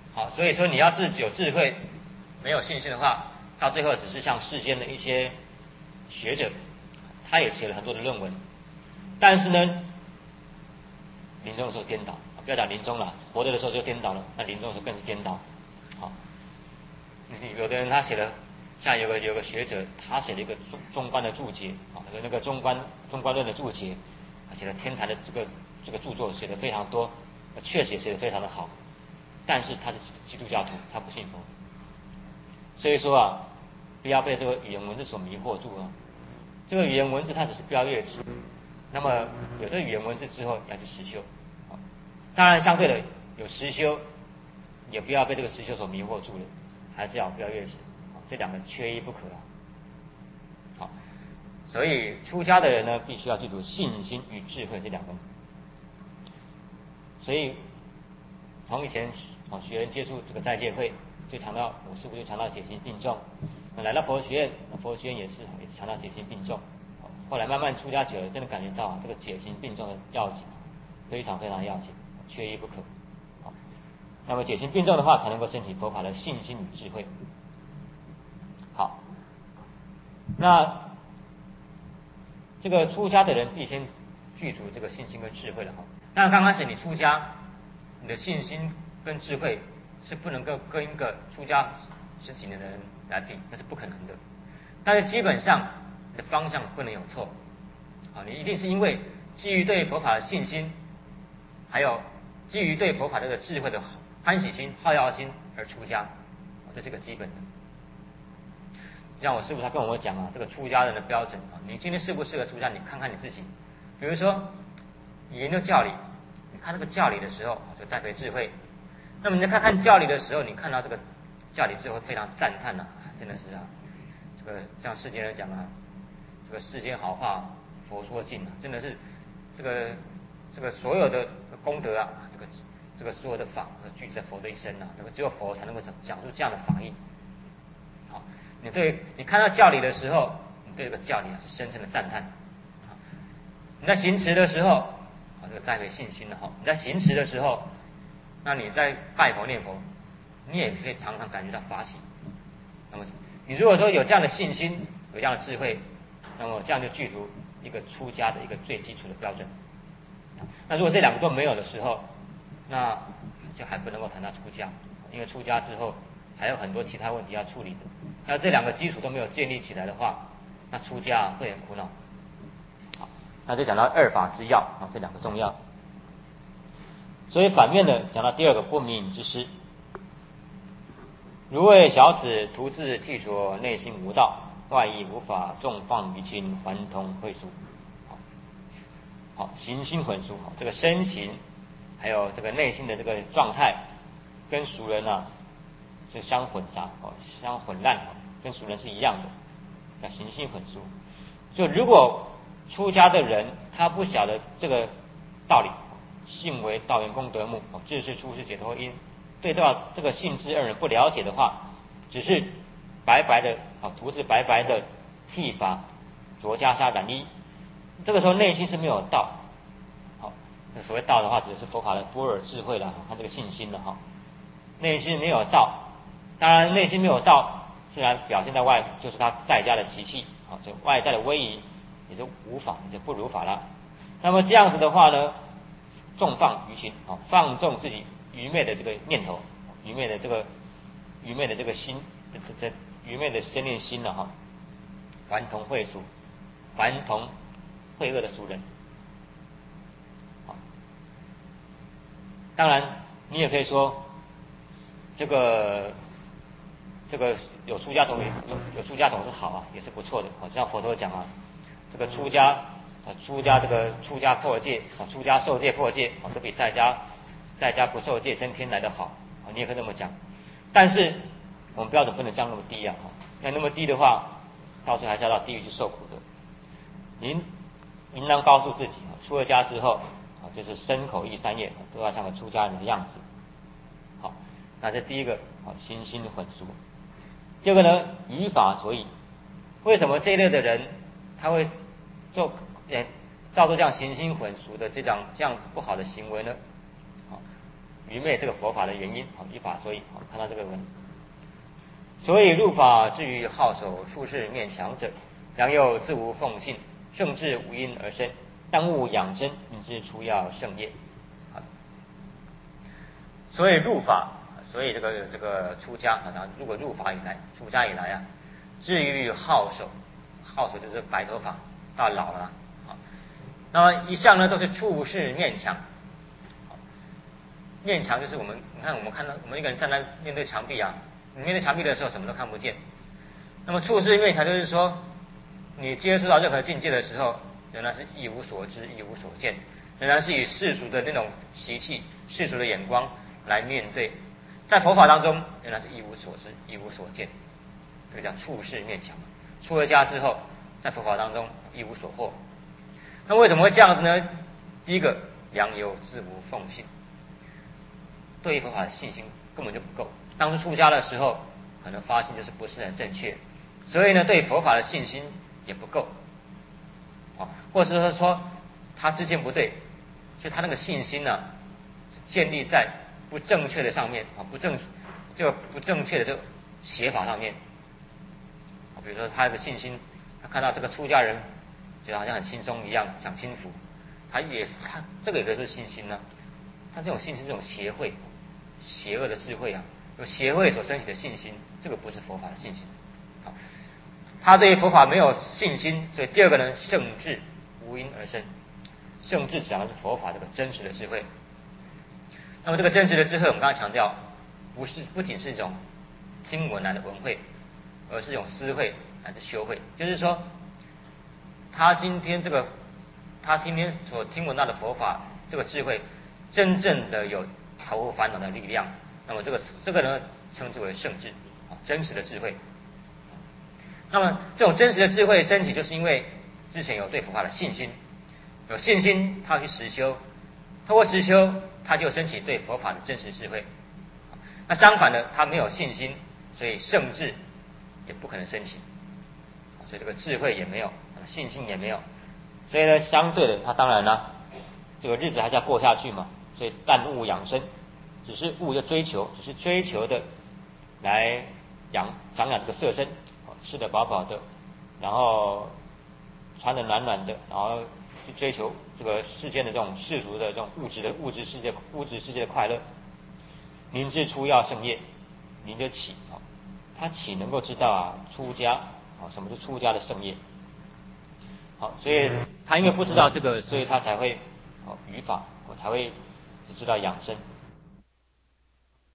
好，所以说你要是有智慧，没有信心的话，到最后只是像世间的一些学者，他也写了很多的论文，但是呢，临终的时候颠倒，不要讲临终了，活着的时候就颠倒了，那临终的时候更是颠倒。好，有的人他写了，像有个学者，他写了一个中观的注解啊，那个中观论的注解，他写了天台的这个著作写的非常多，确实也写的非常的好，但是他是基督教徒，他不信佛，所以说啊，不要被这个语言文字所迷惑住啊。这个语言文字它只是标月词，那么有这个语言文字之后要去实修，当然相对的有实修，也不要被这个实修所迷惑住了，还是要标月词，这两个缺一不可啊。好，所以出家的人呢，必须要记住信心与智慧这两个。所以从以前学人接触这个斋戒会，就强调我师父就强调解心并重。来到佛学院，佛学院也是强调解心并重。后来慢慢出家久了，真的感觉到这个解心并重的要紧，非常非常要紧，缺一不可。好，那么解心并重的话，才能够升起佛法的信心与智慧。好，那这个出家的人必先具足这个信心跟智慧了哈。当然刚开始你出家，你的信心跟智慧是不能够跟一个出家10几年的人来比，那是不可能的。但是基本上你的方向不能有错，啊，你一定是因为基于对佛法的信心，还有基于对佛法这个智慧的欢喜心、好乐心而出家，这是个基本的。像我师父他跟我讲啊，这个出家人的标准啊，你今天适不适合出家，你看看你自己。比如说你研究教理，你看这个教理的时候就栽培智慧，那么你在看教理的时候，你看到这个教理之后非常赞叹啊，真的是啊，这个像世间人讲啊，这个世间好话佛说尽啊，真的是这个所有的功德啊，这个所有的法聚在佛的一身啊，那个只有佛才能够讲出这样的法义。好，你看到教理的时候，你对这个教理是深深的赞叹。你在行持的时候，这个栽培信心的哈。你在行持的时候，那你在拜佛念佛，你也可以常常感觉到法喜。那么你如果说有这样的信心，有这样的智慧，那么这样就具足一个出家的一个最基础的标准。那如果这两个都没有的时候，那就还不能够谈到出家，因为出家之后还有很多其他问题要处理的。那这两个基础都没有建立起来的话，那出家会很苦恼。好，那就讲到二法之要啊，这两个重要。所以反面的讲到第二个不明之师，如为小子徒自剔除内心无道，外意无法纵放于情，还同会俗。好，行心混俗，这个身形还有这个内心的这个状态，跟俗人啊是相混杂相混乱，跟俗人是一样的，要行心混俗。就如果出家的人他不晓得这个道理，性为道源功德母，智是出世解脱因，对这个性智二人不了解的话，只是白白的徒自白白的剃发着袈裟染衣，这个时候内心是没有道。好，那所谓道的话，指的是佛法的般若智慧了，他这个信心了哈。内心没有道，当然内心没有道，自然表现在外，就是他在家的习气，就外在的威仪也就无法，也就不如法了。那么这样子的话呢，纵放于心，放纵自己愚昧的这个念头，愚昧的这个心，这愚昧的生念心了哈，还同会俗，还同会恶的俗人。当然，你也可以说，这个有出家总是好啊，也是不错的。像佛陀讲啊，这个出家破戒出家受戒破戒都比在家不受戒升天来的好，你也可以这么讲。但是我们标准不能降那么低啊，要那么低的话，到时候还是要到地狱去受苦的。您应当告诉自己，出了家之后就是身口意三业都要像个出家人的样子。好，那这第一个心心混俗。第二个呢，于法所依。为什么这一类的人他会照做这样心心混俗的这样子不好的行为呢？ 愚昧这个佛法的原因，依法所以，看到这个文。所以入法至于好守处事面墙者，良有自无奉性，圣智无因而生，当务养生，引之出要圣业。所以入法，所以这个出家啊，如果入法以来，出家以来啊，至于好守，好守就是白头发到老了啊，那么一向呢都是处事面墙。面墙就是我们看到我们一个人站在面对墙壁啊，你面对墙壁的时候什么都看不见。那么处事面墙就是说，你接触到任何境界的时候，仍然是一无所知、一无所见，仍然是以世俗的那种习气、世俗的眼光来面对。在佛法当中，仍然是一无所知、一无所见，这个叫处事面墙。出了家之后，在佛法当中一无所获。那为什么会这样子呢？第一个，良有自无奉性。对于佛法的信心根本就不够。当初出家的时候，可能发心就是不是很正确，所以呢，对佛法的信心也不够，或者是说他知见不对，所以他那个信心呢，建立在不正确的上面不正确的这个写法上面。比如说他的信心，他看到这个出家人觉得好像很轻松一样，想轻浮，他这个也可以是信心呢。他这种信心，这种邪恶的智慧啊，有邪慧所升起的信心，这个不是佛法的信心。好，他对于佛法没有信心，所以第二个呢，圣智无因而生。圣智讲的是佛法这个真实的智慧。那么这个真实的智慧，我们刚才强调，不仅是一种听闻来的文慧，而是一种思慧乃至修慧。就是说，他今天所听闻到的佛法这个智慧，真正的有调伏烦恼的力量。那么这个呢，称之为圣智，真实的智慧。那么这种真实的智慧升起，就是因为之前有对佛法的信心，有信心他要去实修，透过实修他就升起对佛法的真实智慧。那相反的，他没有信心，所以圣智也不可能升起，所以这个智慧也没有，信心也没有。所以呢，相对的，他当然呢，这个日子还是要过下去嘛。所以但务养生，只是务就追求，只是追求的来长养这个色身，吃得饱饱的，然后穿得暖暖的，然后去追求这个世间的这种世俗的这种物质世界的快乐。明知出要圣业，明就起他岂能够知道出家什么是出家的圣业？好，所以他因为不知道这个，所以他才会语法，才会只知道养生。